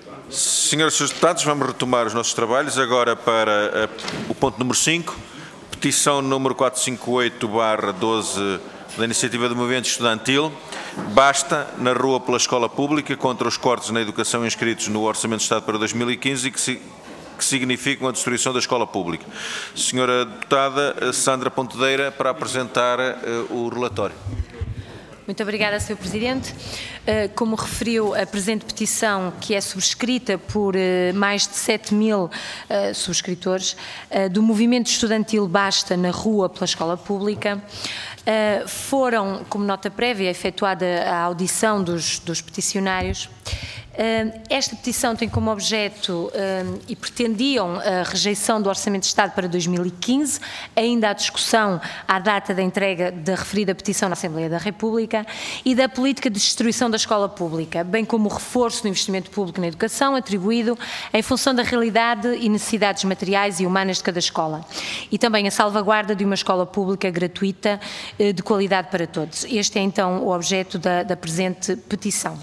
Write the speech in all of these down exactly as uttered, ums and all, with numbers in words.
Senhoras e senhores deputados, vamos retomar os nossos trabalhos agora para a, o ponto número cinco, petição número quatrocentos e cinquenta e oito barra doze da Iniciativa do Movimento Estudantil, Basta, na rua pela escola pública, contra os cortes na educação inscritos no Orçamento de Estado para dois mil e quinze e que, si, que significam a destruição da escola pública. Senhora Deputada Sandra Pontedeira, para apresentar uh, o relatório. Muito obrigada, senhor Presidente. Como referiu, a presente petição, que é subscrita por mais de sete mil subscritores, do Movimento Estudantil Basta, na rua pela escola pública, foram, como nota prévia, efetuada a audição dos, dos peticionários. Esta petição tem como objeto um, e pretendiam a rejeição do Orçamento de Estado para dois mil e quinze, ainda a discussão à data da entrega da referida petição na Assembleia da República, e da política de destruição da escola pública, bem como o reforço do investimento público na educação atribuído em função da realidade e necessidades materiais e humanas de cada escola, e também a salvaguarda de uma escola pública gratuita de qualidade para todos. Este é então o objeto da, da presente petição.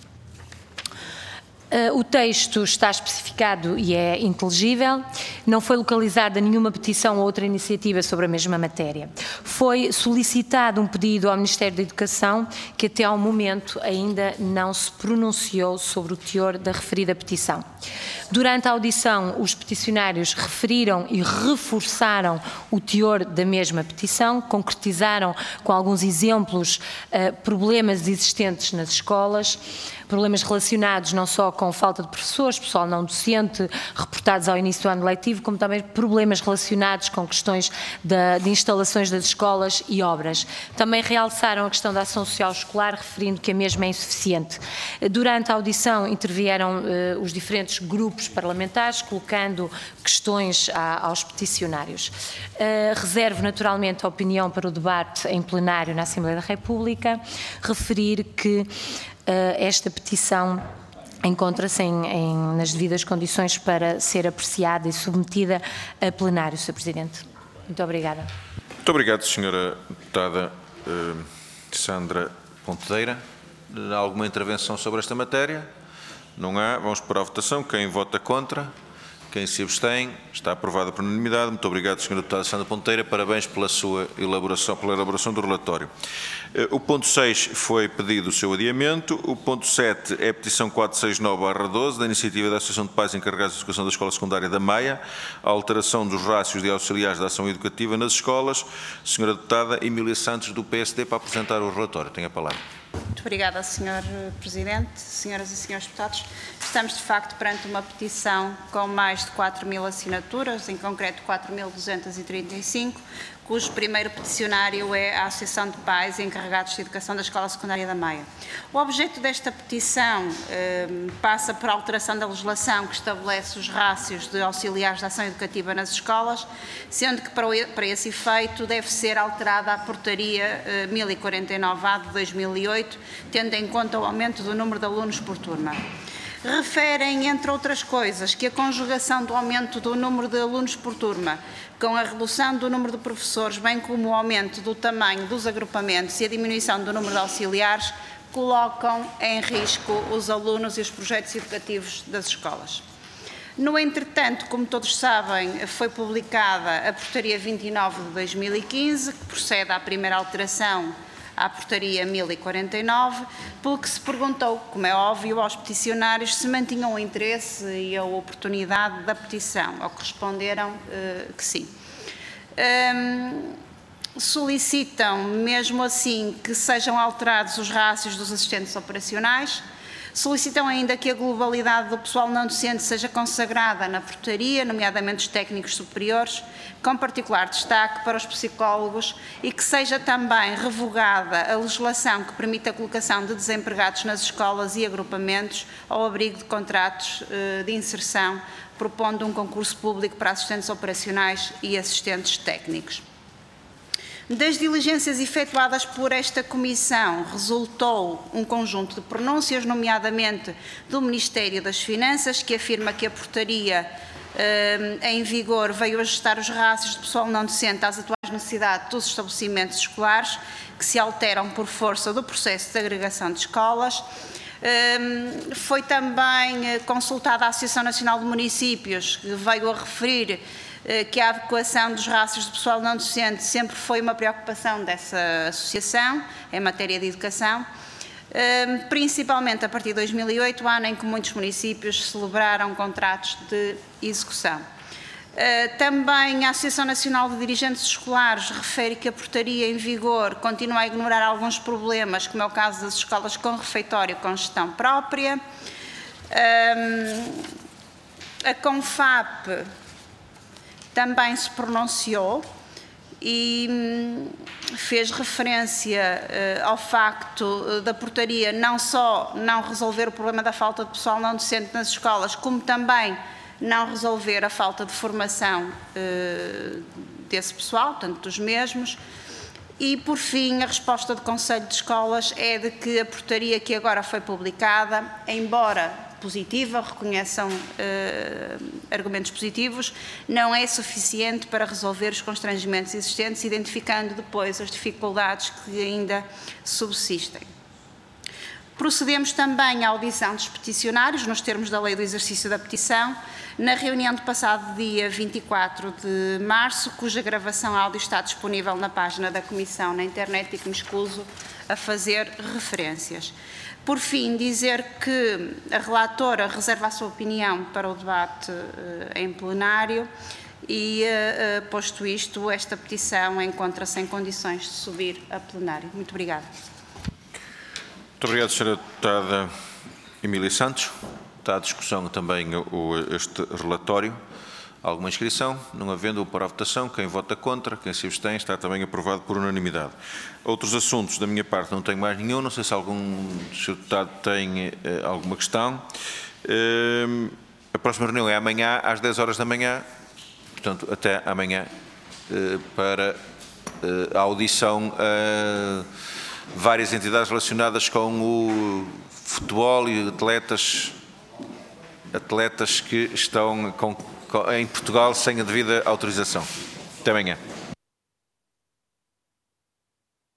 Uh, o texto está especificado e é inteligível, não foi localizada nenhuma petição ou outra iniciativa sobre a mesma matéria. Foi solicitado um pedido ao Ministério da Educação, que até ao momento ainda não se pronunciou sobre o teor da referida petição. Durante a audição, os peticionários referiram e reforçaram o teor da mesma petição, concretizaram com alguns exemplos uh, problemas existentes nas escolas, problemas relacionados não só com falta de professores, pessoal não docente, reportados ao início do ano letivo, como também problemas relacionados com questões de, de instalações das escolas e obras. Também realçaram a questão da ação social escolar, referindo que a mesma é insuficiente. Durante a audição intervieram uh, os diferentes grupos parlamentares, colocando questões a, aos peticionários. Uh, reservo naturalmente a opinião para o debate em plenário na Assembleia da República, referir que Uh, esta petição encontra-se em, em, nas devidas condições para ser apreciada e submetida a plenário, senhor Presidente. Muito obrigada. Muito obrigado, senhora Deputada uh, Sandra Pontedeira. Há alguma intervenção sobre esta matéria? Não há. Vamos para a votação. Quem vota contra? Quem se abstém? Está aprovada por unanimidade. Muito obrigado, senhora Deputada Sandra Pontedeira. Parabéns pela sua elaboração, pela elaboração do relatório. O ponto seis foi pedido o seu adiamento. O ponto sete é a petição quatrocentos e sessenta e nove barra doze da Iniciativa da Associação de Pais Encarregados de Educação da Escola Secundária da Maia, a alteração dos rácios de auxiliares da ação educativa nas escolas. Senhora Deputada Emília Santos, do P S D, para apresentar o relatório. Tem a palavra. Muito obrigada, senhor Presidente. Senhoras e senhores deputados, estamos de facto perante uma petição com mais de quatro mil assinaturas, em concreto quatro mil duzentas e trinta e cinco, cujo primeiro peticionário é a Associação de Pais Encarregados de Educação da Escola Secundária da Maia. O objeto desta petição eh, passa por alteração da legislação que estabelece os rácios de auxiliares de ação educativa nas escolas, sendo que para, o, para esse efeito deve ser alterada a portaria eh, mil e quarenta e nove A de dois mil e oito, tendo em conta o aumento do número de alunos por turma. Referem, entre outras coisas, que a conjugação do aumento do número de alunos por turma com a redução do número de professores, bem como o aumento do tamanho dos agrupamentos e a diminuição do número de auxiliares, colocam em risco os alunos e os projetos educativos das escolas. No entretanto, como todos sabem, foi publicada a portaria vinte e nove de dois mil e quinze, que procede à primeira alteração à portaria mil e quarenta e nove, pelo que se perguntou, como é óbvio, aos peticionários se mantinham o interesse e a oportunidade da petição, ao que responderam uh, que sim. Um, solicitam, mesmo assim, que sejam alterados os rácios dos assistentes operacionais. Solicitam ainda que a globalidade do pessoal não docente seja consagrada na portaria, nomeadamente os técnicos superiores, com particular destaque para os psicólogos, e que seja também revogada a legislação que permite a colocação de desempregados nas escolas e agrupamentos ao abrigo de contratos de inserção, propondo um concurso público para assistentes operacionais e assistentes técnicos. Das diligências efetuadas por esta Comissão, resultou um conjunto de pronúncias, nomeadamente do Ministério das Finanças, que afirma que a portaria eh, em vigor veio ajustar os rácios de pessoal não docente às atuais necessidades dos estabelecimentos escolares, que se alteram por força do processo de agregação de escolas. Foi também consultada a Associação Nacional de Municípios, que veio a referir que a adequação dos rácios de pessoal não docente sempre foi uma preocupação dessa associação, em matéria de educação, principalmente a partir de dois mil e oito, ano em que muitos municípios celebraram contratos de execução. Também a Associação Nacional de Dirigentes Escolares refere que a portaria em vigor continua a ignorar alguns problemas, como é o caso das escolas com refeitório com gestão própria. A CONFAP também se pronunciou e fez referência ao facto da portaria não só não resolver o problema da falta de pessoal não docente nas escolas, como também não resolver a falta de formação uh, desse pessoal, portanto, dos mesmos. E, por fim, a resposta do Conselho de Escolas é de que a portaria que agora foi publicada, embora positiva, reconheçam uh, argumentos positivos, não é suficiente para resolver os constrangimentos existentes, identificando depois as dificuldades que ainda subsistem. Procedemos também à audição dos peticionários, nos termos da Lei do Exercício da Petição, na reunião do passado dia vinte e quatro de março, cuja gravação áudio está disponível na página da Comissão na internet e que me escuso a fazer referências. Por fim, dizer que a relatora reserva a sua opinião para o debate uh, em plenário e, uh, uh, posto isto, esta petição encontra-se em condições de subir a plenário. Muito obrigada. Muito obrigado, senhora Deputada Emília Santos. Está à discussão também o, este relatório. Alguma inscrição? Não havendo, para a votação. Quem vota contra, quem se abstém, está também aprovado por unanimidade. Outros assuntos, da minha parte, não tenho mais nenhum. Não sei se algum senhor Deputado tem eh, alguma questão. Eh, a próxima reunião é amanhã, às dez horas da manhã. Portanto, até amanhã, eh, para eh, a audição a várias entidades relacionadas com o futebol e atletas, atletas que estão com, com, em Portugal sem a devida autorização. Até amanhã.